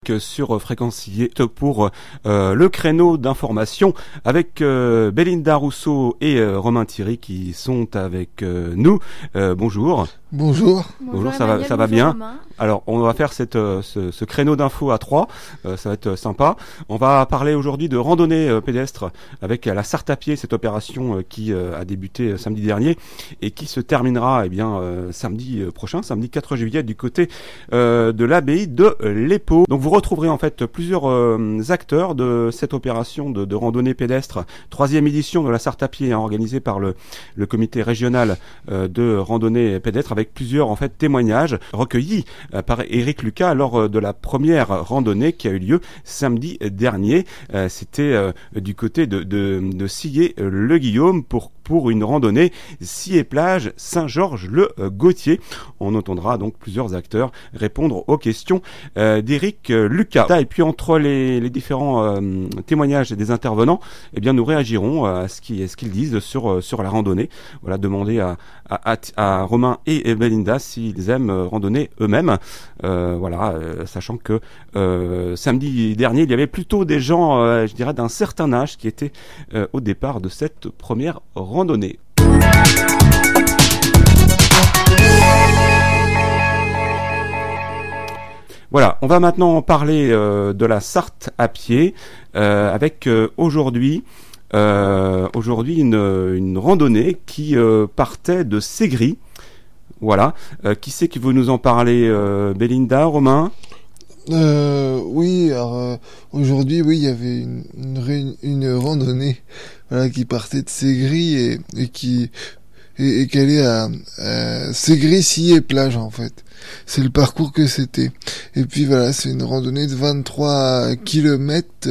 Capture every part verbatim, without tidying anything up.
Sur Fréquencier pour euh, le créneau d'information avec euh, Belinda Rousseau et euh, Romain Thierry qui sont avec euh, nous. Euh, bonjour. Bonjour. Bonjour, bonjour ça va, ça va bien. Romain. Alors, on va faire cette, euh, ce, ce créneau d'infos à trois. Euh, ça va être sympa. On va parler aujourd'hui de randonnée euh, pédestre avec la Sarthe à pied, cette opération euh, qui euh, a débuté euh, samedi dernier et qui se terminera eh bien euh, samedi prochain, samedi quatre juillet, du côté euh, de l'abbaye de l'Épau. Donc, vous retrouverez en fait plusieurs euh, acteurs de cette opération de, de randonnée pédestre. Troisième édition de la Sarthe à pied, hein, organisée par le, le comité régional euh, de randonnée pédestre, avec plusieurs en fait témoignages recueillis euh, par Éric Lucas lors euh, de la première randonnée qui a eu lieu samedi dernier. Euh, c'était euh, du côté de, de, de Sillé-le-Guillaume pour pour une randonnée Sillé-Plage Saint-Georges-le-Gautier. On entendra donc plusieurs acteurs répondre aux questions euh, d'Éric Lucas. Et puis entre les, les différents euh, témoignages des intervenants, eh bien nous réagirons à ce qu'ils, ce qu'ils disent sur sur la randonnée. Voilà, demander à à, à, à Romain et Belinda s'ils aiment randonner eux-mêmes. Euh, voilà, euh, sachant que euh, samedi dernier, il y avait plutôt des gens, euh, je dirais, d'un certain âge qui étaient euh, au départ de cette première randonnée. Voilà, on va maintenant parler euh, de la Sarthe à pied euh, avec euh, aujourd'hui euh, aujourd'hui une, une randonnée qui euh, partait de Ségris. Voilà, euh, qui c'est qui veut nous en parler, euh, Belinda, Romain? Euh, oui, alors euh, aujourd'hui, oui, il y avait une, une, ré, une randonnée, voilà, qui partait de Ségris et, et qui et, et qui allait à, à Ségris-Sillé-Plage en fait. C'est le parcours que c'était. Et puis voilà, c'est une randonnée de vingt-trois kilomètres.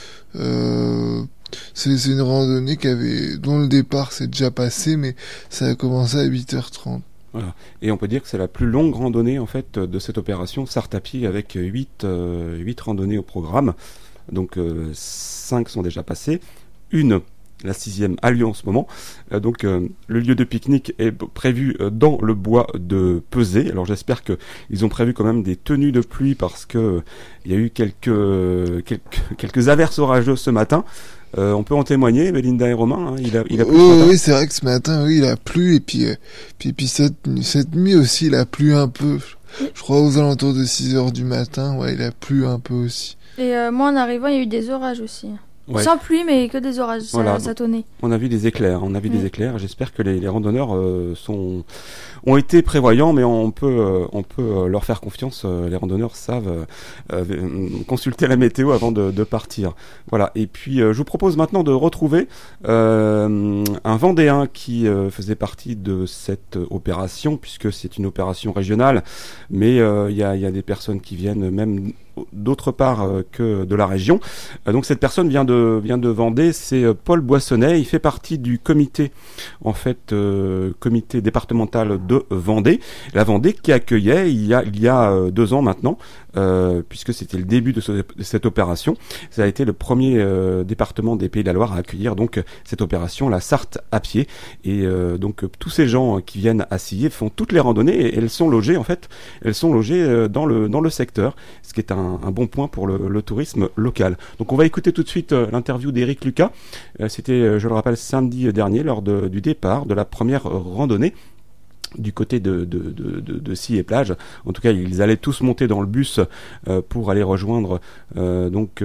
Euh, c'est, c'est une randonnée qui avait, dont le départ s'est déjà passé, mais ça a commencé à huit heures trente. Voilà. Et on peut dire que c'est la plus longue randonnée en fait de cette opération Sarthe à pied, avec huit euh, huit randonnées au programme. Donc euh, cinq sont déjà passées, une, la sixième, a lieu en ce moment. Euh, donc euh, le lieu de pique-nique est prévu euh, dans le bois de Pesé. Alors j'espère que ils ont prévu quand même des tenues de pluie parce que euh, il y a eu quelques quelques quelques averses orageuses ce matin. Euh, on peut en témoigner, Belinda et Romain. Hein, il a, il a plu. Oh, oui, c'est vrai que ce matin, oui, il a plu et puis, euh, puis, puis cette, cette nuit aussi, il a plu un peu. Je crois aux alentours de six heures du matin, ouais, il a plu un peu aussi. Et euh, moi, en arrivant, il y a eu des orages aussi. Ouais. Sans pluie, mais que des orages, voilà, ça, ça tonnait. On a vu des éclairs, on a vu oui. des éclairs. J'espère que les, les randonneurs euh, sont ont été prévoyants, mais on peut euh, on peut leur faire confiance. Les randonneurs savent euh, consulter la météo avant de, de partir. Voilà. Et puis euh, je vous propose maintenant de retrouver euh, un Vendéen qui euh, faisait partie de cette opération, puisque c'est une opération régionale, mais il euh, y a il y a des personnes qui viennent même d'autre part euh, que de la région. Euh, donc cette personne vient de vient de Vendée, c'est euh, Paul Boissonnet. Il fait partie du comité en fait euh, comité départemental de Vendée. La Vendée qui accueillait il y a il y a euh, deux ans maintenant, euh, puisque c'était le début de, ce, de cette opération. Ça a été le premier euh, département des Pays de la Loire à accueillir donc cette opération, la Sarthe à pied. Et euh, donc tous ces gens qui viennent à Sillé font toutes les randonnées et elles sont logées en fait, elles sont logées euh, dans le dans le secteur, ce qui est un un bon point pour le, le tourisme local. Donc on va écouter tout de suite euh, l'interview d'Éric Lucas. Euh, c'était, euh, je le rappelle, samedi dernier lors de, du départ de la première randonnée du côté de, de, de, de, de Sillé-Plage. En tout cas, ils allaient tous monter dans le bus euh, pour aller rejoindre euh, donc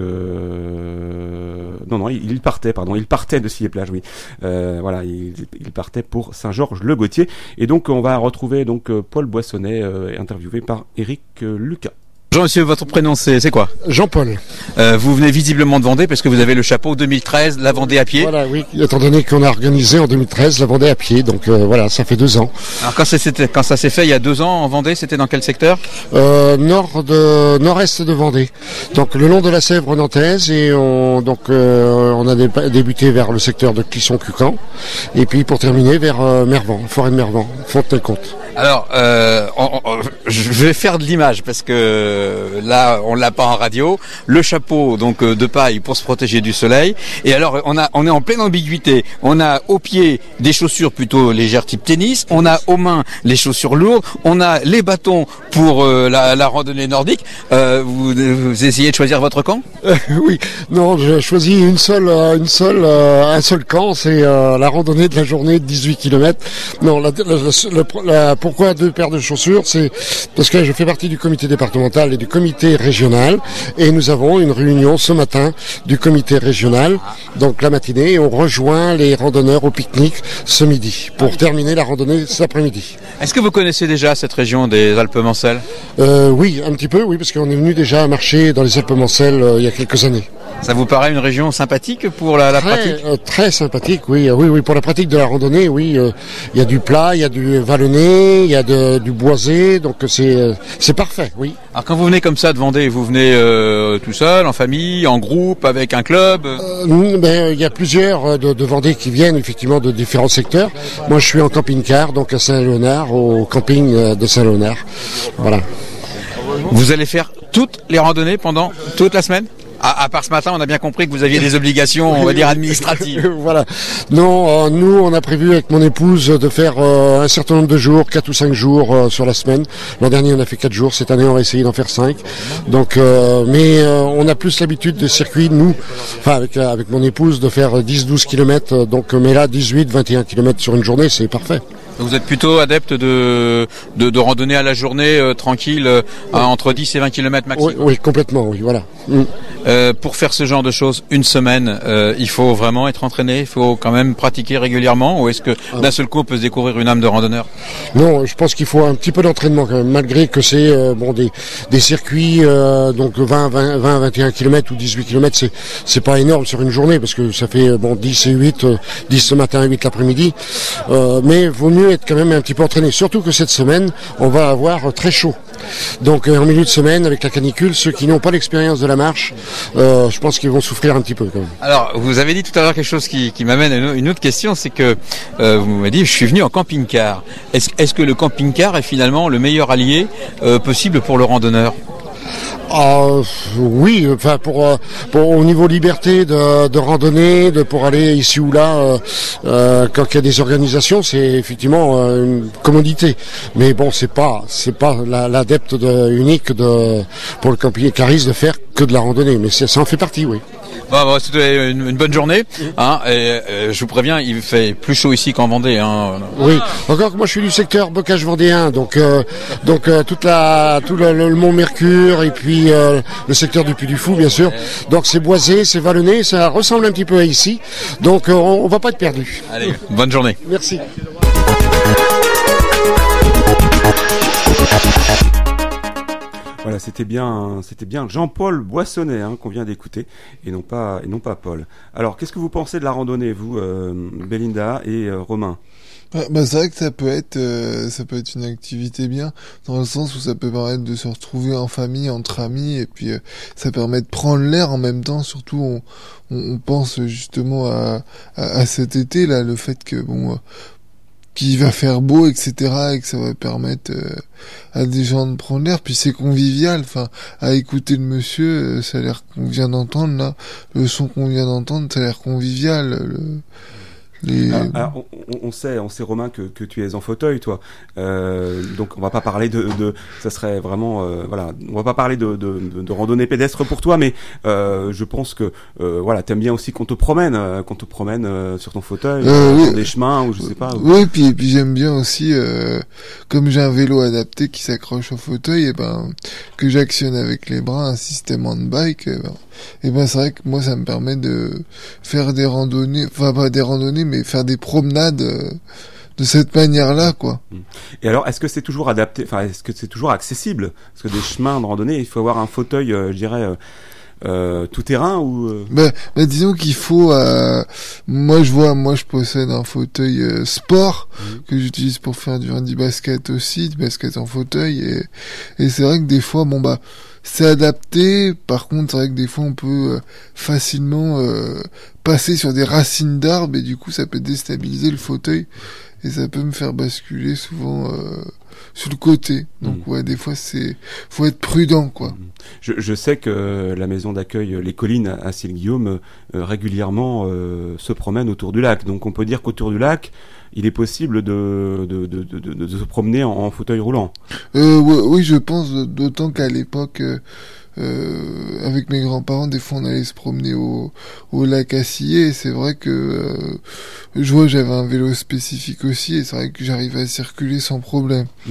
euh, non non ils partaient pardon ils partaient de Sillé-Plage oui euh, voilà ils, ils partaient pour Saint-Georges-le-Gautier. Et donc on va retrouver donc Paul Boissonnet euh, interviewé par Éric euh, Lucas. Bonjour monsieur, votre prénom c'est, c'est quoi? Jean-Paul. Euh, vous venez visiblement de Vendée parce que vous avez le chapeau deux mille treize, la Vendée à pied. Voilà, oui, étant donné qu'on a organisé en deux mille treize la Vendée à pied, donc euh, voilà, ça fait deux ans. Alors quand ça, c'était, quand ça s'est fait il y a deux ans en Vendée, c'était dans quel secteur? euh, Nord de, nord-est de Vendée, donc le long de la Sèvre nantaise, et on, donc, euh, on a dé- débuté vers le secteur de Clisson-Cucan, et puis pour terminer vers euh, Mervan, forêt de Mervan, Fontenay-le-Comte. Alors, euh, on, on, je vais faire de l'image parce que euh, là, on l'a pas en radio. Le chapeau, donc euh, de paille pour se protéger du soleil. Et alors, on a, on est en pleine ambiguïté. On a aux pieds des chaussures plutôt légères type tennis. On a aux mains les chaussures lourdes. On a les bâtons pour euh, la, la randonnée nordique. Euh, vous, vous essayez de choisir votre camp? Euh, oui, non, j'ai choisi une seule, euh, une seule, euh, un seul camp, c'est euh, la randonnée de la journée de dix-huit kilomètres. Non, la, la, la, la, pourquoi deux paires de chaussures? C'est parce que je fais partie du comité départemental et du comité régional, et nous avons une réunion ce matin du comité régional, donc la matinée, et on rejoint les randonneurs au pique-nique ce midi pour terminer la randonnée cet après-midi. Est-ce que vous connaissez déjà cette région des Alpes-Mancelles? euh, Oui, un petit peu, oui, parce qu'on est venu déjà marcher dans les Alpes-Mancelles euh, il y a quelques années. Ça vous paraît une région sympathique pour la, la très, pratique? euh, Très sympathique, oui, oui, oui. Pour la pratique de la randonnée, oui, il euh, y a du plat, il y a du vallonné, il y a de, du boisé, donc c'est euh, c'est parfait, oui. Alors quand vous venez comme ça de Vendée, vous venez euh, tout seul, en famille, en groupe, avec un club? euh, ben, il y a plusieurs de, de Vendée qui viennent effectivement de différents secteurs. Moi, je suis en camping-car, donc à Saint-Léonard, au camping de Saint-Léonard. Voilà. Vous allez faire toutes les randonnées pendant toute la semaine? À, à part ce matin, on a bien compris que vous aviez des obligations, on va dire, administratives. Voilà. Non, euh, nous, on a prévu avec mon épouse de faire euh, un certain nombre de jours, quatre ou cinq jours euh, sur la semaine. L'an dernier, on a fait quatre jours. Cette année, on va essayer d'en faire cinq. Donc, euh, mais euh, on a plus l'habitude des circuits, nous, enfin avec euh, avec mon épouse, de faire dix douze kilomètres. Donc, mais là, dix-huit vingt et un kilomètres sur une journée, c'est parfait. Vous êtes plutôt adepte de de, de randonnée à la journée euh, tranquille, euh, oui. Entre dix et vingt kilomètres maximum. Oui, oui, complètement, oui, voilà. Mm. Euh, pour faire ce genre de choses, une semaine, euh, il faut vraiment être entraîné, il faut quand même pratiquer régulièrement, ou est-ce que ah, d'un seul coup on peut se découvrir une âme de randonneur? Non, je pense qu'il faut un petit peu d'entraînement quand même, malgré que c'est euh, bon des des circuits euh, donc vingt, vingt, vingt, vingt et un kilomètres ou dix-huit kilomètres, c'est c'est pas énorme sur une journée parce que ça fait bon dix et huit, euh, dix ce matin, huit l'après-midi, euh, mais vaut mieux être quand même un petit peu entraîné, surtout que cette semaine on va avoir très chaud. Donc euh, en milieu de semaine avec la canicule, ceux qui n'ont pas l'expérience de la marche, euh, je pense qu'ils vont souffrir un petit peu quand même. Alors vous avez dit tout à l'heure quelque chose qui, qui m'amène à une autre question, c'est que euh, vous m'avez dit je suis venu en camping-car. Est-ce, est-ce que le camping-car est finalement le meilleur allié euh, possible pour le randonneur? Euh, oui, enfin pour, pour au niveau liberté de, de randonnée, de pour aller ici ou là, euh, euh, quand il y a des organisations, c'est effectivement euh, une commodité. Mais bon, c'est pas c'est pas la, l'adepte de, unique de pour le camping-cariste de faire que de la randonnée, mais ça en fait partie, oui. Bon, bon, c'était une, une bonne journée. Hein, et, euh, je vous préviens, il fait plus chaud ici qu'en Vendée. Hein. Oui. Encore que moi, je suis du secteur bocage vendéen, donc euh, donc euh, toute la tout le, le Mont Mercure et puis euh, le secteur du Puy du Fou, bien sûr. Donc c'est boisé, c'est vallonné, ça ressemble un petit peu à ici. Donc euh, on, on va pas être perdu. Allez, bonne journée. Merci. Voilà, c'était bien, c'était bien Jean-Paul Boissonnet hein, qu'on vient d'écouter, et non pas, et non pas Paul. Alors, qu'est-ce que vous pensez de la randonnée, vous, euh, Belinda et euh, Romain? Bah, bah c'est vrai que ça peut être, euh, ça peut être une activité bien, dans le sens où ça peut permettre de se retrouver en famille, entre amis, et puis euh, ça permet de prendre l'air en même temps. Surtout, on, on, on pense justement à, à, à cet été là, le fait que bon. Euh, qu'il va faire beau, et cetera, et que ça va permettre euh, à des gens de prendre l'air. Puis c'est convivial, enfin, à écouter le monsieur, euh, ça a l'air qu'on vient d'entendre, là, le son qu'on vient d'entendre, ça a l'air convivial. Le, les... alors, alors, on, on sait, on sait Romain que, que tu es en fauteuil, toi. Euh, donc on va pas parler de, de ça serait vraiment, euh, voilà, on va pas parler de, de, de, de randonnée pédestre pour toi, mais euh, je pense que euh, voilà, t'aimes bien aussi qu'on te promène, euh, qu'on te promène euh, sur ton fauteuil, euh, oui. Dans des chemins ou je sais pas. Ou... Oui, puis puis j'aime bien aussi, euh, comme j'ai un vélo adapté qui s'accroche au fauteuil, et ben que j'actionne avec les bras un système handbike. Et ben, et ben c'est vrai que moi ça me permet de faire des randonnées, enfin pas des randonnées, mais faire des promenades euh, de cette manière-là, quoi. Et alors, est-ce que c'est toujours adapté, enfin, est-ce que c'est toujours accessible? Parce que des chemins de randonnée, il faut avoir un fauteuil, euh, je dirais, euh, euh, tout terrain ou. Euh... Ben, ben, disons qu'il faut. Euh, moi, je vois, moi, je possède un fauteuil euh, sport mmh. que j'utilise pour faire du handi basket aussi, du basket en fauteuil, et et c'est vrai que des fois, bon bah. C'est adapté, par contre c'est vrai que des fois on peut euh, facilement euh, passer sur des racines d'arbres et du coup ça peut déstabiliser le fauteuil et ça peut me faire basculer souvent euh, sur le côté. Donc mmh. ouais, des fois c'est faut être prudent quoi. Je, je sais que la maison d'accueil Les Collines à Cille-Guillaume euh, régulièrement euh, se promène autour du lac. Donc on peut dire qu'autour du lac, il est possible de de de de, de, de se promener en, en fauteuil roulant. Euh, ouais, oui, je pense, d'autant qu'à l'époque. Euh, Euh, avec mes grands-parents, des fois on allait se promener au, au lac Assillé, et c'est vrai que euh, je vois j'avais un vélo spécifique aussi, et c'est vrai que j'arrivais à circuler sans problème. Mmh.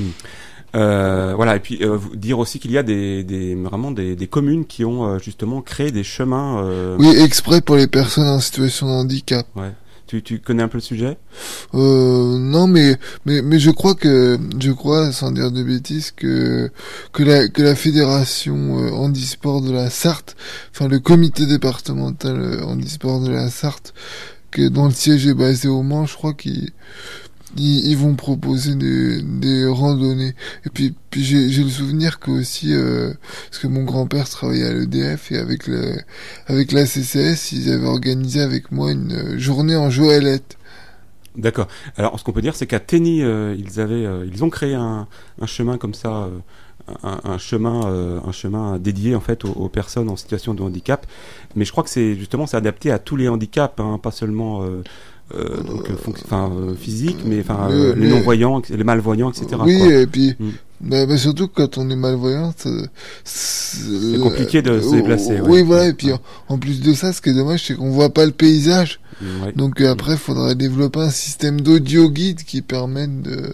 Euh, voilà, et puis euh, dire aussi qu'il y a des, des vraiment des, des communes qui ont euh, justement créé des chemins. Euh... Oui, exprès pour les personnes en situation de handicap. Ouais. Tu, tu connais un peu le sujet ? Euh, non, mais, mais, mais je crois que, je crois, sans dire de bêtises, que, que la, que la fédération euh, handisport de la Sarthe, enfin, le comité départemental euh, handisport de la Sarthe, que, dont le siège est basé au Mans, je crois qu'ils, ils, ils vont proposer des, des randonnées. Et puis, puis j'ai, j'ai le souvenir que aussi, euh, parce que mon grand-père travaillait à l'E D F et avec le, avec la C C S, ils avaient organisé avec moi une journée en Joëlette. D'accord. Alors, ce qu'on peut dire, c'est qu'à Tény, euh, ils avaient, euh, ils ont créé un, un chemin comme ça, euh, un, un chemin, euh, un chemin dédié en fait aux, aux personnes en situation de handicap. Mais je crois que c'est justement, c'est adapté à tous les handicaps, hein, pas seulement. Euh, Euh, donc euh, fonc- enfin euh, physique mais enfin euh, les non-voyants, les malvoyants, etc. Oui, quoi. et puis mm. bah, bah, surtout quand on est malvoyant, c'est, c'est compliqué de se déplacer. Oui, ouais. voilà, et puis ouais. en, en plus de ça, ce qui est dommage, c'est qu'on voit pas le paysage. Ouais. Donc euh, après, il faudrait développer un système d'audio guide qui permette de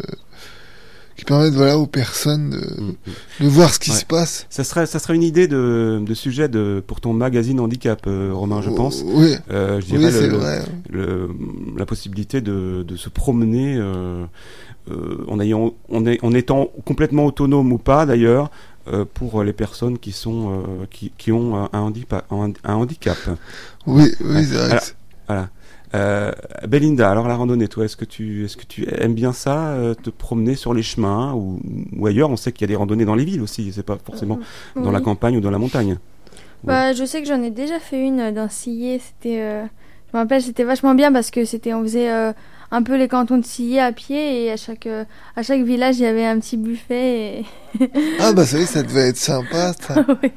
qui permettent voilà aux personnes de, mmh. de voir ce qui ouais. se passe. Ça serait ça serait une idée de, de sujet de pour ton magazine handicap, euh, Romain, je pense. Oui. Euh, je dirais oui, c'est le, vrai. Le, le, la possibilité de, de se promener euh, euh, en ayant en, est, en étant complètement autonome ou pas d'ailleurs euh, pour les personnes qui sont euh, qui, qui ont un, un, handicap, un, un handicap. Oui, oui, ouais. c'est vrai. Alors, voilà. Euh, Belinda, alors la randonnée, toi, est-ce que tu, est-ce que tu aimes bien ça, euh, te promener sur les chemins ou, ou ailleurs? On sait qu'il y a des randonnées dans les villes aussi, c'est pas forcément oui. dans la campagne ou dans la montagne. Bah, ouais. Je sais que j'en ai déjà fait une dans Sillé. C'était, euh, je me rappelle, c'était vachement bien parce que c'était, on faisait euh, un peu les cantons de Sillé à pied et à chaque, euh, à chaque village il y avait un petit buffet. Et... ah bah ça, ça devait être sympa. Ça. oui.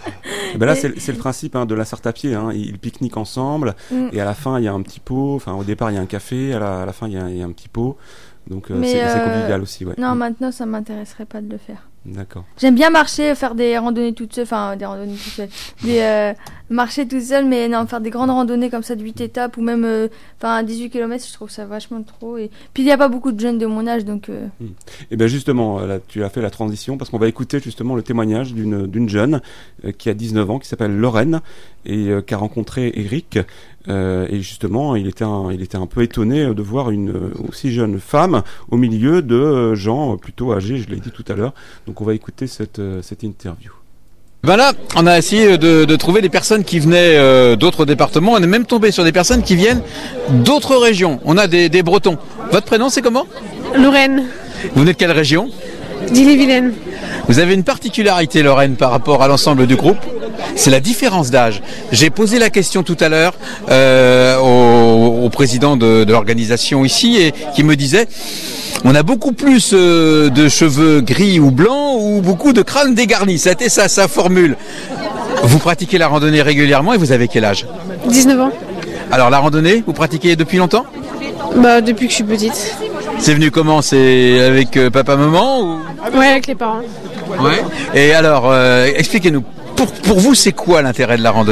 Ben là, c'est, c'est le principe hein, de la Sarthe à pied. Hein. Ils pique-niquent ensemble mm. et à la fin il y a un petit pot. Enfin, au départ il y a un café, à la, à la fin il y a, il y a un petit pot. Donc euh, c'est, euh, c'est convivial aussi. Ouais. Non, mm. maintenant ça m'intéresserait pas de le faire. D'accord. J'aime bien marcher, faire des randonnées toutes seules, enfin des randonnées toutes seules, des euh, marcher toute seule, mais non, faire des grandes randonnées comme ça de huit étapes ou même euh, enfin dix-huit kilomètres, je trouve ça vachement trop. Et puis il n'y a pas beaucoup de jeunes de mon âge, donc. Euh... Mmh. Et ben justement, là, tu as fait la transition parce qu'on va écouter justement le témoignage d'une d'une jeune euh, qui a dix-neuf ans, qui s'appelle Lorraine et euh, qui a rencontré Eric. Euh, et justement, il était un, il était un peu étonné de voir une euh, aussi jeune femme au milieu de euh, gens plutôt âgés, je l'ai dit tout à l'heure. Donc on va écouter cette, euh, cette interview. Ben là, on a essayé de, de trouver des personnes qui venaient euh, d'autres départements. On est même tombé sur des personnes qui viennent d'autres régions. On a des, des Bretons. Votre prénom, c'est comment ? Lorraine. Vous venez de quelle région ? d'Ille-et-Vilaine. Vous avez une particularité, Lorraine, par rapport à l'ensemble du groupe. C'est la différence d'âge. J'ai posé la question tout à l'heure euh, au, au président de, de l'organisation ici et qui me disait on a beaucoup plus euh, de cheveux gris ou blancs ou beaucoup de crânes dégarnis. C'était ça sa formule. Vous pratiquez la randonnée régulièrement et vous avez quel âge ? dix-neuf ans. Alors la randonnée, vous pratiquez depuis longtemps ? Bah depuis que je suis petite. C'est venu comment ? C'est avec euh, papa, maman ou... Ouais, avec les parents. Ouais. Et alors, euh, expliquez-nous. Pour, pour vous, c'est quoi l'intérêt de la randonnée ?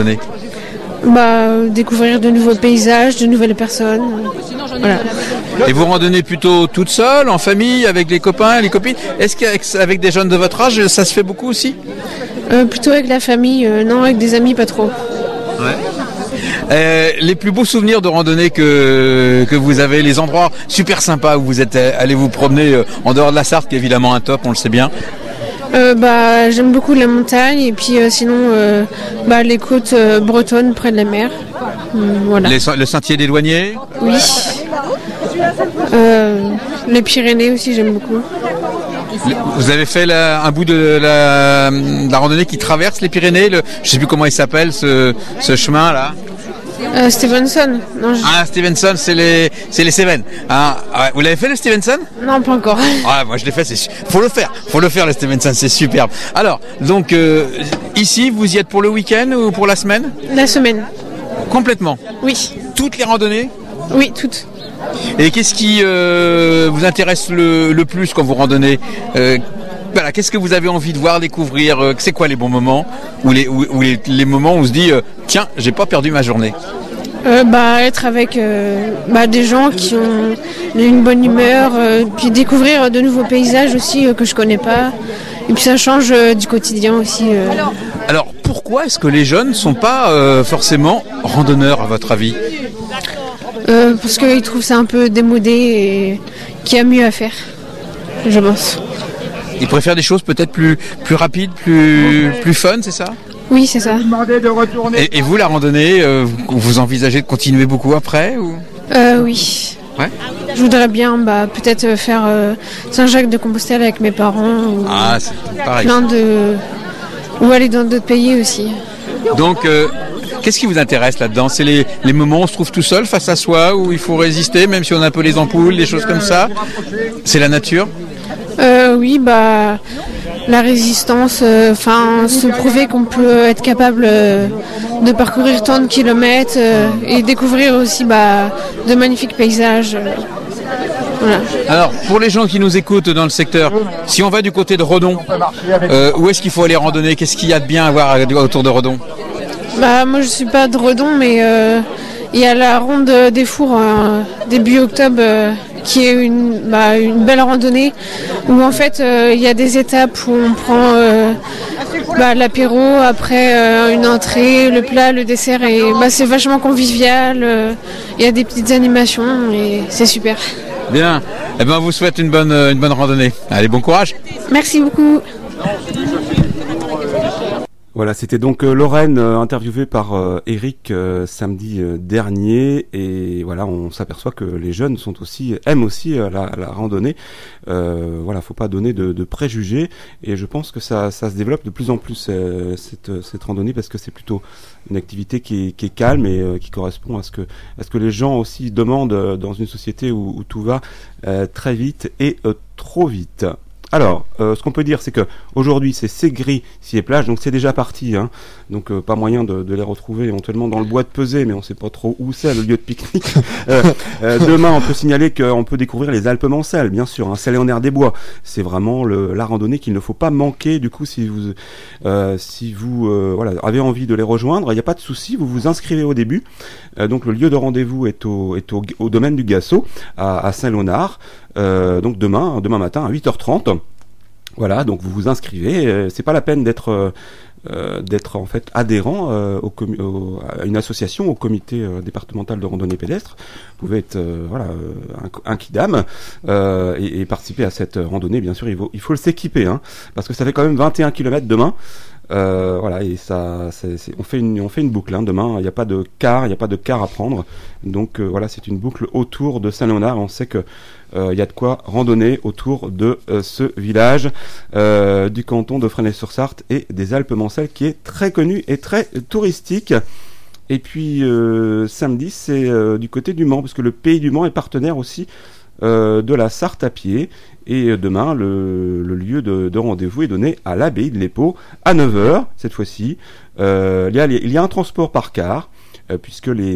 Bah, découvrir de nouveaux paysages, de nouvelles personnes. Voilà. Et vous randonnez plutôt toute seule, en famille, avec les copains, les copines ? Est-ce qu'avec des jeunes de votre âge, ça se fait beaucoup aussi ? euh, Plutôt avec la famille, euh, non, avec des amis, pas trop. Ouais. Euh, les plus beaux souvenirs de randonnée que, que vous avez, les endroits super sympas où vous êtes allés vous promener euh, en dehors de la Sarthe, qui est évidemment un top, on le sait bien. Euh, bah, j'aime beaucoup la montagne et puis euh, sinon euh, bah, les côtes euh, bretonnes près de la mer. Euh, voilà. Les, le sentier des douaniers ? Oui. Euh, les Pyrénées aussi, j'aime beaucoup. Vous avez fait la, un bout de la, de la randonnée qui traverse les Pyrénées, le, je ne sais plus comment il s'appelle ce, ce chemin là. Euh, Stevenson. Non, je... Ah, Stevenson, c'est les, c'est les Cévennes. Hein, ouais, vous l'avez fait le Stevenson? non pas encore. Ah, moi je l'ai fait, c'est, faut le faire, faut le faire le Stevenson, c'est superbe. Alors, donc euh, ici, vous y êtes pour le week-end ou pour la semaine? La semaine. Complètement. Oui. Toutes les randonnées? Oui, toutes. Et qu'est-ce qui euh, vous intéresse le, le plus quand vous randonnez? euh, Voilà, qu'est-ce que vous avez envie de voir, découvrir? euh, C'est quoi les bons moments ou les, ou, ou les, les moments où on se dit euh, tiens, j'ai pas perdu ma journée? Euh, bah, être avec euh, bah, des gens qui ont une bonne humeur, euh, puis découvrir de nouveaux paysages aussi euh, que je connais pas. Et puis ça change euh, du quotidien aussi. Euh. Alors pourquoi est-ce que les jeunes ne sont pas euh, forcément randonneurs à votre avis? Euh, parce qu'ils trouvent ça un peu démodé et qu'il y a mieux à faire, je pense. Ils préfèrent des choses peut-être plus, plus rapides, plus, plus fun, c'est ça? Oui, c'est ça. Et, et vous, la randonnée, euh, vous, vous envisagez de continuer beaucoup après ou... euh, Oui. Ouais. Je voudrais bien bah, peut-être faire euh, Saint-Jacques-de-Compostelle avec mes parents. Ou ah, c'est pareil. Plein de... Ou aller dans d'autres pays aussi. Donc, euh, qu'est-ce qui vous intéresse là-dedans? C'est les, les moments où on se trouve tout seul face à soi, où il faut résister, même si on a un peu les ampoules, des choses comme ça? C'est la nature? euh, Oui, bah, la résistance, enfin, euh, se prouver qu'on peut être capable euh, de parcourir tant de kilomètres euh, et découvrir aussi bah, de magnifiques paysages. Euh, voilà. Alors, pour les gens qui nous écoutent dans le secteur, si on va du côté de Redon, euh, où est-ce qu'il faut aller randonner? Qu'est-ce qu'il y a de bien à voir autour de Redon? Bah, moi, je suis pas de Redon, mais euh, il y a la ronde des Fours euh, début octobre euh, qui est une, bah, une belle randonnée où en fait euh, il y a des étapes où on prend euh, bah, l'apéro, après euh, une entrée, le plat, le dessert et bah, c'est vachement convivial. Euh, il y a des petites animations et c'est super. Bien. Eh ben, on vous souhaite une bonne, une bonne randonnée. Allez, bon courage. Merci beaucoup. Voilà, c'était donc euh, Lorraine euh, interviewée par euh, Eric euh, samedi euh, dernier, et voilà, on s'aperçoit que les jeunes sont aussi aiment aussi euh, la, la randonnée. Euh, voilà, faut pas donner de, de préjugés, et je pense que ça, ça se développe de plus en plus euh, cette, cette randonnée parce que c'est plutôt une activité qui est, qui est calme et euh, qui correspond à ce que à ce que les gens aussi demandent euh, dans une société où, où tout va euh, très vite et euh, trop vite. Alors, euh, ce qu'on peut dire, c'est que aujourd'hui, c'est Ségris, Scies et Plages, donc c'est déjà parti, hein. Donc euh, pas moyen de, de les retrouver éventuellement dans le bois de Pesé, mais on sait pas trop où c'est le lieu de pique-nique. euh, euh, demain, on peut signaler qu'on peut découvrir les Alpes Mancelles, bien sûr, hein, Saint-Léonard des Bois. C'est vraiment le, la randonnée qu'il ne faut pas manquer. Du coup, si vous, euh, si vous, euh, voilà, avez envie de les rejoindre, il n'y a pas de souci, vous vous inscrivez au début. Euh, donc le lieu de rendez-vous est au, est au, au domaine du Gassot, à, à Saint-Léonard. Euh, donc demain, demain matin à huit heures trente. Voilà, donc vous vous inscrivez. Euh, c'est pas la peine d'être euh, d'être en fait adhérent euh, au, com- au, à une association, au comité euh, départemental de randonnée pédestre. Vous pouvez être euh, voilà un, un kidam euh, et, et participer à cette randonnée. Bien sûr, il faut il faut s'équiper, hein, parce que ça fait quand même vingt et un kilomètres demain. Euh, voilà, et ça, c'est, c'est, on fait une, on fait une boucle, hein, demain. Il n'y a pas de car, il n'y a pas de car à prendre. Donc euh, voilà, c'est une boucle autour de Saint-Léonard. On sait que il euh, y a de quoi randonner autour de euh, ce village euh, du canton de Fresnay-sur-Sarthe et des Alpes Mancelles, qui est très connu et très touristique. Et puis euh, samedi, c'est euh, du côté du Mans, parce que le Pays du Mans est partenaire aussi euh, de la Sarthe à pied. Et euh, demain, le, le lieu de, de rendez-vous est donné à l'abbaye de l'Épau à neuf heures cette fois-ci. Euh, il y a, il y a un transport par car, euh, puisque les,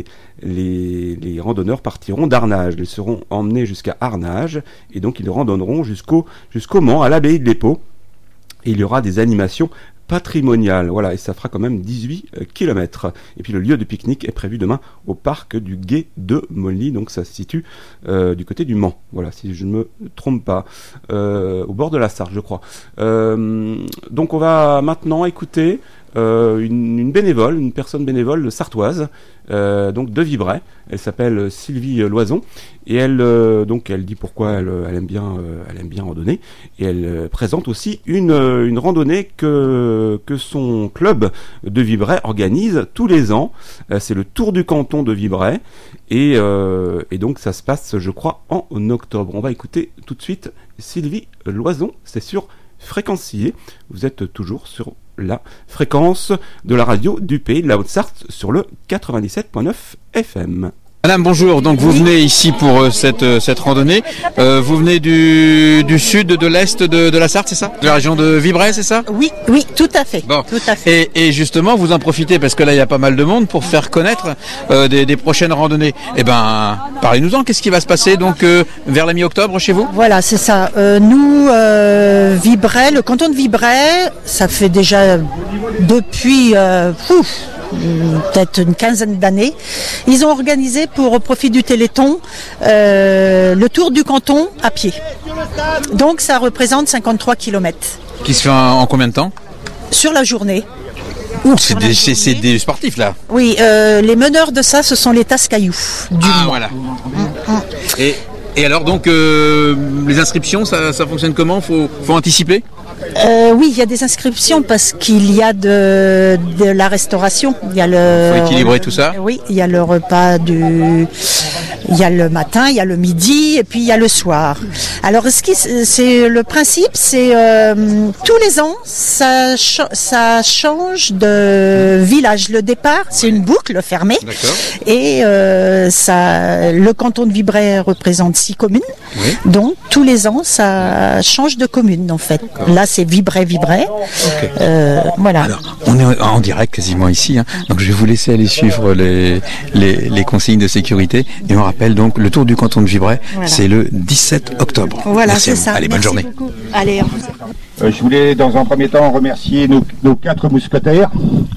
les, les randonneurs partiront d'Arnage. Ils seront emmenés jusqu'à Arnage, et donc ils randonneront jusqu'au, jusqu'au Mans, à l'abbaye de l'Épau. Et il y aura des animations patrimoniales, voilà, et ça fera quand même dix-huit kilomètres. Et puis le lieu de pique-nique est prévu demain au parc du Gué de Molny, donc ça se situe euh, du côté du Mans, voilà, si je ne me trompe pas, euh, au bord de la Sarthe, je crois. Euh, donc on va maintenant écouter Euh, une, une bénévole, une personne bénévole sartoise, euh, donc de Vibray. Elle s'appelle Sylvie Loison, et elle euh, donc elle dit pourquoi elle, elle aime bien euh, elle aime bien randonner, et elle euh, présente aussi une une randonnée que que son club de Vibray organise tous les ans. Euh, c'est le Tour du canton de Vibray, et euh, et donc ça se passe, je crois, en octobre. On va écouter tout de suite Sylvie Loison, c'est sur fréquencier. Vous êtes toujours sur la fréquence de la radio du Pays de la Haute-Sarthe sur le quatre-vingt-dix-sept virgule neuf F M. Madame, bonjour. Donc vous venez ici pour euh, cette euh, cette randonnée. Euh, vous venez du du sud, de l'est de, de la Sarthe, c'est ça? De la région de Vibray, c'est ça? Oui, oui, tout à fait. Bon. Tout à fait. Et, et justement, vous en profitez parce que là, il y a pas mal de monde pour faire connaître euh, des, des prochaines randonnées. Eh ben, parlez-nous-en. Qu'est-ce qui va se passer donc euh, vers la mi-octobre chez vous? Voilà, c'est ça. Euh, nous, euh, Vibray, le canton de Vibray, ça fait déjà depuis euh, ouf, peut-être une quinzaine d'années. Ils ont organisé pour au profit du Téléthon euh, le tour du canton à pied. Donc ça représente cinquante-trois kilomètres. Qui se fait en, en combien de temps? Sur la journée. C'est des, c'est, c'est des sportifs là. Oui, euh, les meneurs de ça, ce sont les Tascailloux. Du Ah Mans. voilà. Et, et alors donc euh, les inscriptions, ça, ça fonctionne comment? Faut, faut anticiper? Euh, oui, il y a des inscriptions parce qu'il y a de, de la restauration. Il y a le. Faut équilibrer tout ça. Oui, il y a le repas du. Il y a le matin, il y a le midi et puis il y a le soir. Alors, ce qui, c'est le principe, c'est euh, tous les ans, ça, cha- ça change de village. Le départ, c'est une boucle fermée. D'accord. Et euh, ça, le canton de Vibray représente six communes. Oui. Donc tous les ans, ça change de commune en fait. Là, c'est Vibray, Vibray. Okay. Euh, voilà. Alors, on est en direct quasiment ici, hein. Donc je vais vous laisser aller suivre les, les, les consignes de sécurité. Et on rappelle donc le tour du canton de Vibray, Voilà. c'est le dix-sept octobre. Voilà, Merci c'est à vous. ça. Allez, Merci bonne journée. beaucoup. Allez. Euh, je voulais dans un premier temps remercier nos, nos quatre mousquetaires,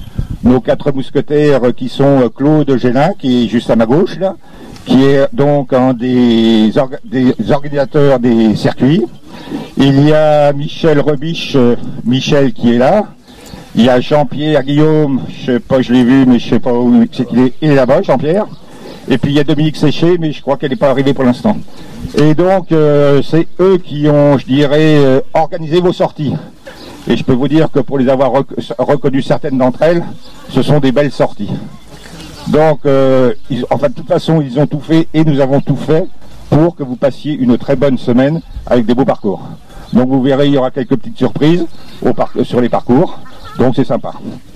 nos quatre mousquetaires qui sont euh, Claude Gélin, qui est juste à ma gauche là, qui est donc un des, orga- des organisateurs des circuits. Il y a Michel Rebiche, euh, Michel qui est là. Il y a Jean-Pierre Guillaume, je sais pas, je l'ai vu, mais je sais pas où c'est qu'il est. Il est là-bas, Jean-Pierre. Et puis il y a Dominique Séché, mais je crois qu'elle n'est pas arrivée pour l'instant. Et donc euh, c'est eux qui ont, je dirais, euh, organisé vos sorties. Et je peux vous dire que pour les avoir rec- reconnues certaines d'entre elles, ce sont des belles sorties. Donc, euh, ils, enfin de toute façon, ils ont tout fait et nous avons tout fait pour que vous passiez une très bonne semaine avec des beaux parcours. Donc vous verrez, il y aura quelques petites surprises au par- sur les parcours. Donc c'est sympa.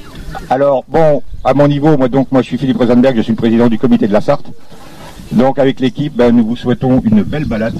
Alors bon, à mon niveau, moi donc moi je suis Philippe Rosenberg, je suis le président du comité de la Sarthe. Donc avec l'équipe, ben, nous vous souhaitons une belle balade.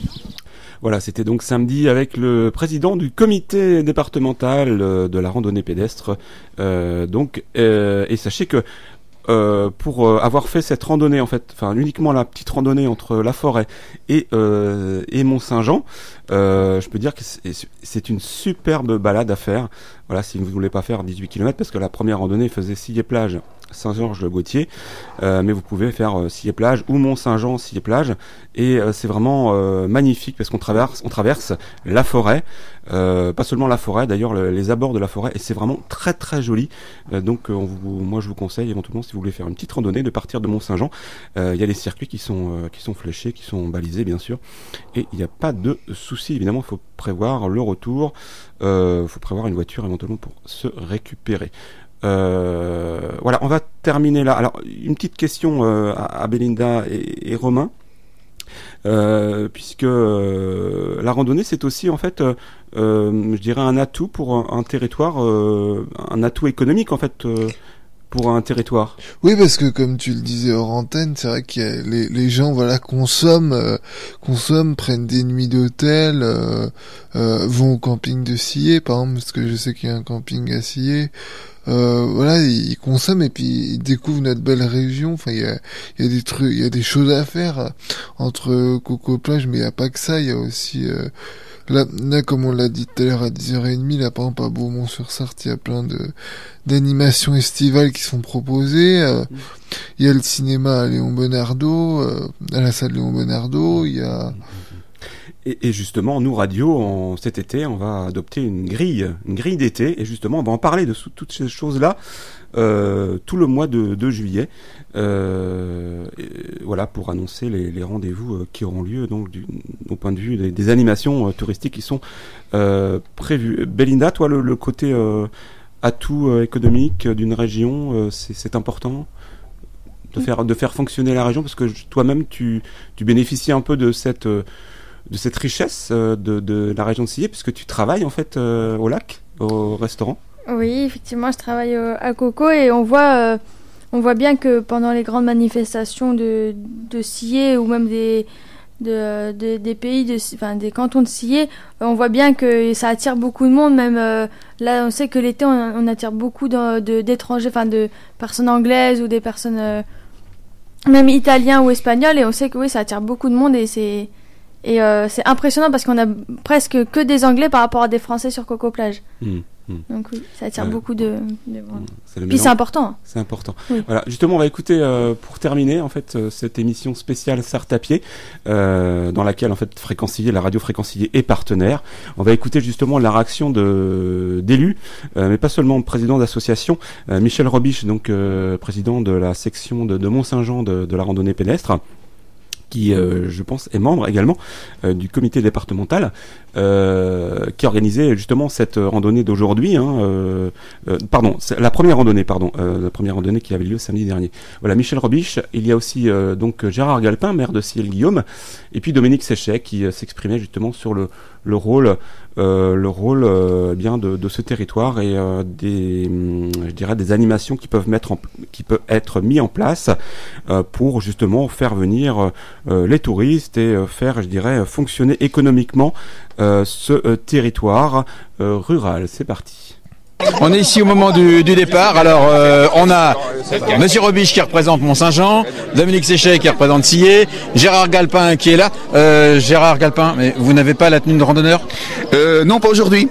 Voilà, c'était donc samedi avec le président du comité départemental euh, de la randonnée pédestre. Euh, donc, euh, et sachez que euh, pour euh, avoir fait cette randonnée, en fait, enfin uniquement la petite randonnée entre la forêt et euh, et Mont-Saint-Jean, euh, je peux dire que c'est, c'est une superbe balade à faire. Voilà, si vous ne voulez pas faire dix-huit kilomètres, parce que la première randonnée faisait Sillé-Plage, Saint-Georges-le-Gautier, euh, mais vous pouvez faire euh, Sillé-Plage ou Mont-Saint-Jean, Sillé-Plage, et euh, c'est vraiment euh, magnifique parce qu'on traverse, on traverse la forêt, euh, pas seulement la forêt, d'ailleurs le, les abords de la forêt, et c'est vraiment très très joli. Euh, donc, euh, on vous, moi je vous conseille éventuellement, si vous voulez faire une petite randonnée, de partir de Mont-Saint-Jean. Euh, il y a des circuits qui sont euh, qui sont fléchés, qui sont balisés bien sûr, et il n'y a pas de souci. Évidemment, il faut prévoir le retour, il euh, faut prévoir une voiture éventuellement pour se récupérer. Euh, voilà, on va terminer là. Alors, une petite question euh, à, à Belinda et, et Romain, euh, puisque euh, la randonnée, c'est aussi en fait, euh, je dirais, un atout pour un, un territoire, euh, un atout économique en fait. Euh, pour un territoire. Oui, parce que comme tu le disais hors antenne, c'est vrai que les, les gens, voilà, consomment, euh, consomment, prennent des nuits d'hôtel, euh, euh, vont au camping de Sillé, par exemple, parce que je sais qu'il y a un camping à Sillé. Euh, voilà, ils consomment et puis ils découvrent notre belle région. Enfin, il y a, il y a des trucs, il y a des choses à faire entre Coco Plage, mais il y a pas que ça. Il y a aussi euh, Là, là, comme on l'a dit tout à l'heure à dix heures trente, là, par exemple, à Beaumont-sur-Sarthe, il y a plein de, d'animations estivales qui sont proposées. Euh, mmh. Il y a le cinéma à Léon Bonnardeau, euh, à la salle Léon Bonnardeau, il y a... Et, et justement, nous, Radio, en, cet été, on va adopter une grille, une grille d'été, et justement, on va en parler de sous, toutes ces choses-là, euh, tout le mois de, de juillet, euh, et, voilà, pour annoncer les, les rendez-vous euh, qui auront lieu, donc, du, au point de vue des, des animations euh, touristiques qui sont euh, prévues. Belinda, toi, le, le côté euh, atout euh, économique d'une région, euh, c'est, c'est important de faire, de faire fonctionner la région, parce que toi-même, tu, tu bénéficies un peu de cette... Euh, de cette richesse euh, de, de la région de Sillé, puisque tu travailles en fait euh, au lac, au restaurant. Oui, effectivement, je travaille euh, à Coco et on voit, euh, on voit bien que pendant les grandes manifestations de, de Sillé ou même des, de, de, des pays, de, enfin des cantons de Sillé, on voit bien que ça attire beaucoup de monde. Même euh, là, on sait que l'été, on, on attire beaucoup de, de, d'étrangers, enfin de personnes anglaises ou des personnes euh, même italiens ou espagnols. Et on sait que oui, ça attire beaucoup de monde et c'est et euh, c'est impressionnant parce qu'on a presque que des Anglais par rapport à des Français sur Coco Plage. Mmh. Donc oui, ça attire ouais. beaucoup de, de monde. C'est Puis c'est important. C'est important. Oui. Voilà, justement, on va écouter euh, pour terminer en fait euh, cette émission spéciale Sarthe à pied, euh, dans laquelle en fait Fréquencilier, la radio Fréquencilier est partenaire. On va écouter justement la réaction de d'élus, euh, mais pas seulement président d'association. Euh, Michel Robiche, donc euh, président de la section de, de Mont-Saint-Jean de, de la randonnée pédestre, qui, euh, je pense, est membre également euh, du comité départemental, euh, qui organisait justement cette randonnée d'aujourd'hui. Hein, euh, euh, pardon, c'est la première randonnée, pardon, euh, la première randonnée qui avait lieu samedi dernier. Voilà, Michel Robiche. Il y a aussi euh, donc Gérard Galpin, maire de Sillé-le-Guillaume, et puis Dominique Séchet, qui euh, s'exprimait justement sur le le rôle, euh, le rôle euh, bien de, de ce territoire et euh, des, je dirais, des animations qui peuvent mettre, en, qui peuvent être mis en place euh, pour justement faire venir euh, les touristes et euh, faire, je dirais, fonctionner économiquement euh, ce euh, territoire euh, rural. C'est parti. On est ici au moment du, du départ. Alors, euh, on a Monsieur Robiche qui représente Mont-Saint-Jean, Dominique Séchet qui représente Sillé, Gérard Galpin qui est là. Euh, Gérard Galpin, mais vous n'avez pas la tenue de randonneur ? euh, Non, pas aujourd'hui.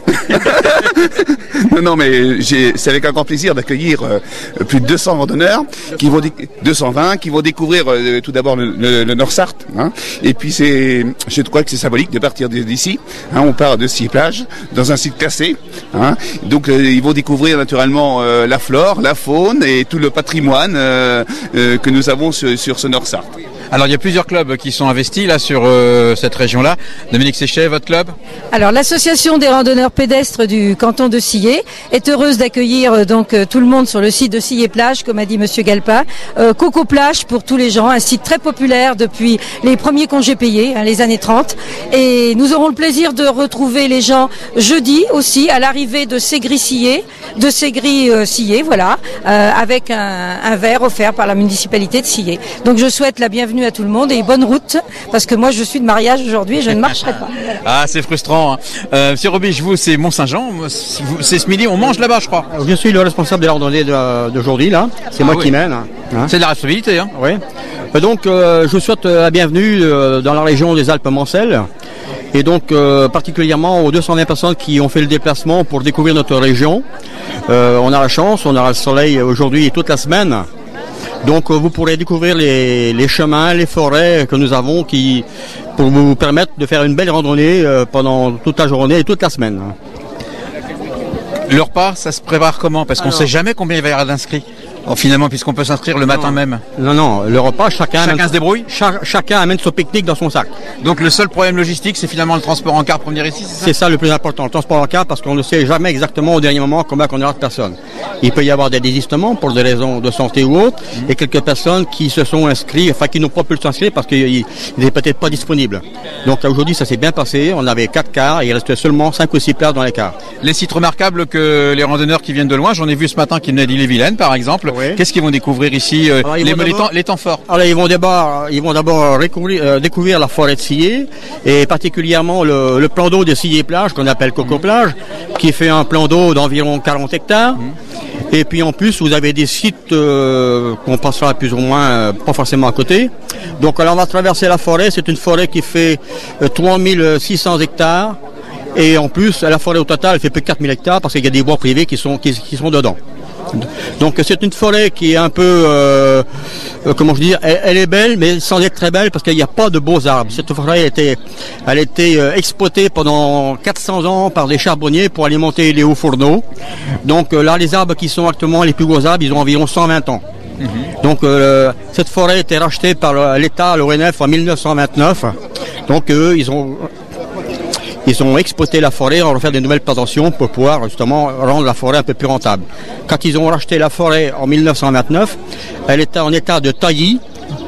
non, non, mais j'ai, c'est avec un grand plaisir d'accueillir euh, plus de deux cents randonneurs, qui vont deux cent vingt, qui vont découvrir euh, tout d'abord le, le, le Nord-Sarthe. Hein, et puis, c'est, je crois que c'est symbolique de partir d'ici. Hein, on part de Sillé-Plage, dans un site classé. Hein, donc, euh, ils vont découvrir naturellement euh, la flore, la faune et tout le patrimoine euh, euh, que nous avons sur, sur ce Nord-Sarthe. Alors il y a plusieurs clubs qui sont investis là sur euh, cette région-là. Dominique Séchet, votre club ? Alors l'association des randonneurs pédestres du canton de Sillé est heureuse d'accueillir euh, donc euh, tout le monde sur le site de Sillé-Plage, comme a dit Monsieur Galpin. Euh, Coco Plage pour tous les gens, un site très populaire depuis les premiers congés payés, hein, les années trente. Et nous aurons le plaisir de retrouver les gens jeudi aussi à l'arrivée de Ségris-Sillé, de Ségris-Sillé, voilà, euh, avec un, un verre offert par la municipalité de Sillé. Donc je souhaite la bienvenue à tout le monde et bonne route, parce que moi je suis de mariage aujourd'hui et je ne marcherai pas. Ah, c'est frustrant. Hein. Euh, Monsieur Robiche, vous, c'est Mont-Saint-Jean. C'est ce midi, on mange là-bas, je crois. Je suis le responsable de la randonnée d'aujourd'hui, là. C'est ah, moi oui. qui mène. Hein. C'est de la responsabilité, hein. Oui. Donc, euh, je souhaite la bienvenue euh, dans la région des Alpes-Mancelles. Et donc, euh, particulièrement aux deux cent vingt personnes qui ont fait le déplacement pour découvrir notre région. Euh, on a la chance, on aura le soleil aujourd'hui et toute la semaine. Donc vous pourrez découvrir les, les chemins, les forêts que nous avons qui pour vous permettre de faire une belle randonnée pendant toute la journée et toute la semaine. Le repas, ça se prépare comment ? Parce qu'on ne sait jamais combien il va y avoir d'inscrits. Oh, finalement, puisqu'on peut s'inscrire le matin non. même. Non, non, le repas, chacun, chacun amène, se débrouille. Cha, chacun amène son pique-nique dans son sac. Donc le seul problème logistique, c'est finalement le transport en car pour venir ici, c'est ça ? C'est ça le plus important, le transport en car, parce qu'on ne sait jamais exactement au dernier moment combien on aura de personnes. Il peut y avoir des désistements pour des raisons de santé ou autres, mmh. et quelques personnes qui se sont inscrites, enfin qui n'ont pas pu s'inscrire parce qu'ils n'étaient peut-être pas disponibles. Donc aujourd'hui, ça s'est bien passé. On avait quatre cars et il restait seulement cinq ou six places dans les cars. Les sites remarquables que les randonneurs qui viennent de loin, j'en ai vu ce matin qui venaient d'Ille-et-Vilaine par exemple. Oui. Qu'est-ce qu'ils vont découvrir ici euh, alors, les, les, temps, les temps forts? Alors ils vont d'abord, ils vont d'abord euh, découvrir la forêt de Sillé et particulièrement le, le plan d'eau de Sillé-Plage qu'on appelle Coco Plage, qui fait un plan d'eau d'environ quarante hectares. Mmh. Et puis en plus vous avez des sites euh, qu'on passera plus ou moins euh, pas forcément à côté. Donc alors on va traverser la forêt. C'est une forêt qui fait euh, trois mille six cents hectares. Et en plus, la forêt au total, elle fait plus de quatre mille hectares parce qu'il y a des bois privés qui sont, qui, qui sont dedans. Donc c'est une forêt qui est un peu, euh, euh, comment je dis, elle, elle est belle, mais sans être très belle parce qu'il n'y a pas de beaux arbres. Cette forêt elle était, elle était euh, exploitée pendant quatre cents ans par des charbonniers pour alimenter les hauts fourneaux. Donc euh, là, les arbres qui sont actuellement les plus gros arbres, ils ont environ cent vingt ans. Mm-hmm. Donc euh, cette forêt a été rachetée par l'État, l'O N F, en mille neuf cent vingt-neuf. Donc eux, ils ont Ils ont exploité la forêt, on va faire des nouvelles plantations pour pouvoir justement rendre la forêt un peu plus rentable. Quand ils ont racheté la forêt en mille neuf cent vingt-neuf, elle était en état de taillis,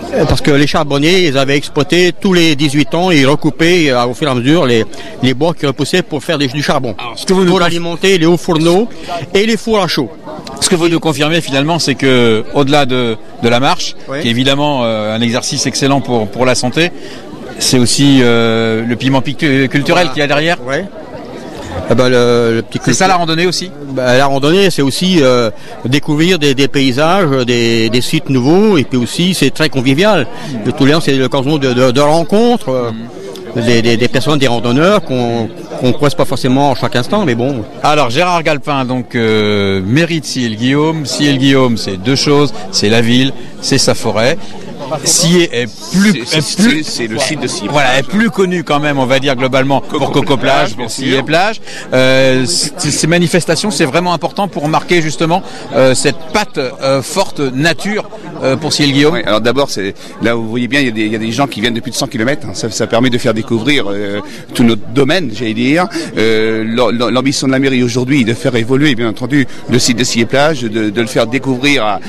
parce que les charbonniers, ils avaient exploité tous les dix-huit ans et ils recoupaient euh, au fur et à mesure les, les bois qui repoussaient pour faire des, du charbon. Alors, ce que vous pour nous... alimenter les hauts fourneaux et les fours à chaud. Ce que vous nous confirmez finalement, c'est que au-delà de, de la marche, oui. qui est évidemment euh, un exercice excellent pour, pour la santé, c'est aussi euh, le piment culturel voilà. qu'il y a derrière. Ouais. Ah bah le, le petit c'est ça la randonnée aussi. Bah, la randonnée, c'est aussi euh, découvrir des, des paysages, des, des sites nouveaux, et puis aussi c'est très convivial. Le tout c'est l'occasion de, de, de rencontres. Euh, mmh. des, des, des personnes, des randonneurs qu'on qu'on croise pas forcément chaque instant, mais bon. Alors Gérard Galpin, donc euh, mairie de Sillé-le-Guillaume. Sillé-le-Guillaume, c'est deux choses, c'est la ville, c'est sa forêt. Sillé est plus, c'est, est plus, c'est le site de Sillé. Voilà, est plus connu quand même, on va dire globalement Coco pour Coco Plage, pour Sillé Plage. Euh, ces manifestations, c'est vraiment important pour marquer justement euh, cette patte euh, forte nature euh, pour Sillé-le-Guillaume. Ouais, alors d'abord, c'est là où vous voyez bien, il y a des, il y a des gens qui viennent de plus de cent kilomètres. Hein, ça, ça permet de faire découvrir euh, tout notre domaine, j'allais dire. Euh, l'ambition de la mairie aujourd'hui est de faire évoluer, bien entendu, le site de Sillé Plage, de, de le faire découvrir à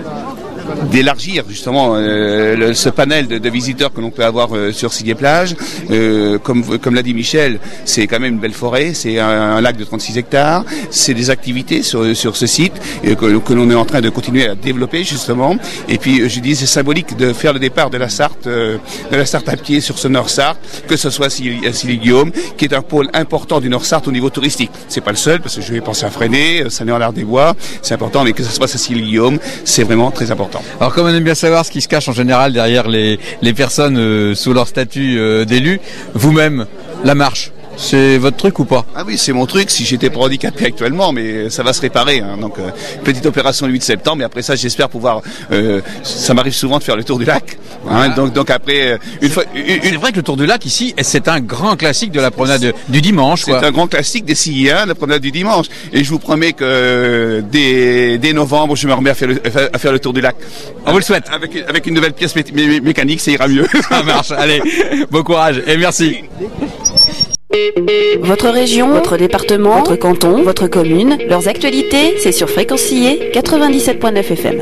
d'élargir justement euh, le, ce panel de, de visiteurs que l'on peut avoir euh, sur Sillé Plage. Euh, comme comme l'a dit Michel, c'est quand même une belle forêt, c'est un, un lac de trente-six hectares, c'est des activités sur sur ce site euh, que, que l'on est en train de continuer à développer justement. Et puis je dis c'est symbolique de faire le départ de la Sarthe, euh, de la Sarthe à pied sur ce Nord-Sarthe, que ce soit Sillé-le-Guillaume, qui est un pôle important du Nord-Sarthe au niveau touristique. C'est pas le seul, parce que je vais penser à Freinet, Saint-Léonard-des-Bois, c'est important, mais que ce soit à Sillé-le-Guillaume, c'est vraiment très important. Alors comme on aime bien savoir ce qui se cache en général derrière les, les personnes euh, sous leur statut euh, d'élu, vous-même, la marche, c'est votre truc ou pas? Ah oui, c'est mon truc, si j'étais pas handicapé actuellement, mais ça va se réparer. Hein. Donc, euh, petite opération le huit septembre, mais après ça, j'espère pouvoir... Euh, ça m'arrive souvent de faire le tour du lac. Hein. Voilà. Donc, donc après... Euh, une fois, une, une... C'est vrai que le tour du lac, ici, c'est un grand classique de la promenade du dimanche. C'est un grand classique des Silléens, la promenade du dimanche. Et je vous promets que euh, dès, dès novembre, je me remets à faire le, à faire le tour du lac. On vous le souhaite. Avec, avec une nouvelle pièce mé mé mécanique, ça ira mieux. Ça marche. Allez, bon courage et merci. Votre région, votre département, votre canton, votre commune, leurs actualités, c'est sur Fréquence Sillé, quatre-vingt-dix-sept point neuf F M.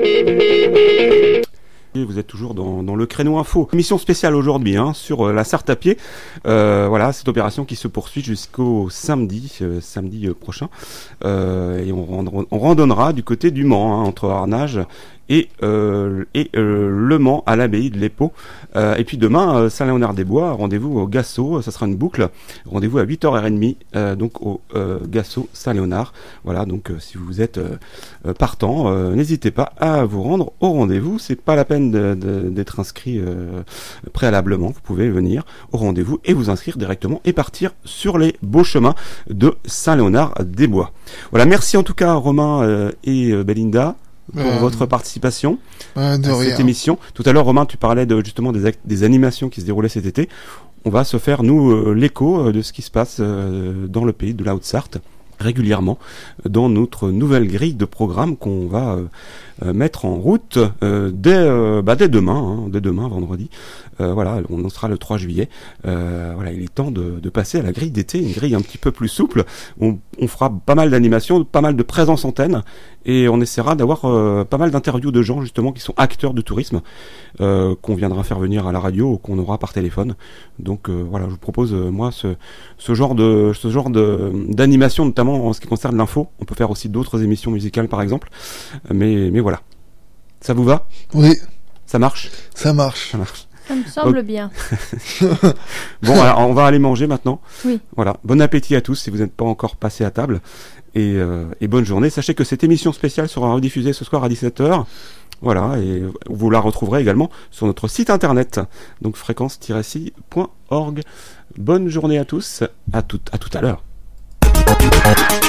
Vous êtes toujours dans, dans le créneau info. Émission spéciale aujourd'hui hein, sur euh, la Sarthe à pied. Euh, voilà, cette opération qui se poursuit jusqu'au samedi, euh, samedi euh, prochain. Euh, et on, on randonnera du côté du Mans, hein, entre Arnage et, euh, et euh, Le Mans à l'abbaye de l'Épau. Euh, et puis demain, euh, Saint-Léonard-des-Bois, rendez-vous au Gassot, ça sera une boucle. Rendez-vous à huit heures trente, euh, donc au euh, Gassot Saint-Léonard. Voilà, donc euh, si vous êtes euh, partant, euh, n'hésitez pas à vous rendre au rendez-vous. C'est pas la peine de, de, d'être inscrit euh, préalablement. Vous pouvez venir au rendez-vous et vous inscrire directement et partir sur les beaux chemins de Saint-Léonard-des-Bois. Voilà, merci en tout cas Romain euh, et euh, Belinda pour euh, votre participation euh, de à rien. cette émission. Tout à l'heure, Romain, tu parlais de, justement des, des animations qui se déroulaient cet été. On va se faire, nous, euh, l'écho euh, de ce qui se passe euh, dans le pays de la Haute-Sarthe régulièrement dans notre nouvelle grille de programme qu'on va euh, euh, mettre en route euh, dès, euh, bah, dès demain, hein, dès demain, vendredi. Euh, voilà, on en sera le trois juillet. Euh, voilà, il est temps de, de passer à la grille d'été, une grille un petit peu plus souple. On, on fera pas mal d'animations, pas mal de présence antenne, et on essaiera d'avoir euh, pas mal d'interviews de gens justement qui sont acteurs de tourisme, euh, qu'on viendra faire venir à la radio ou qu'on aura par téléphone. Donc euh, voilà, je vous propose euh, moi ce, ce genre de ce genre de d'animation, notamment en ce qui concerne l'info. On peut faire aussi d'autres émissions musicales par exemple, mais mais voilà. Ça vous va? Oui. Ça marche? Ça marche. Ça marche. Ça me semble oh. bien. Bon, alors, on va aller manger maintenant. Oui. Voilà. Bon appétit à tous si vous n'êtes pas encore passés à table. Et, euh, et bonne journée. Sachez que cette émission spéciale sera rediffusée ce soir à dix-sept heures. Voilà. Et vous la retrouverez également sur notre site internet. Donc fréquence tiret si point org. Bonne journée à tous. À tout, à tout à l'heure.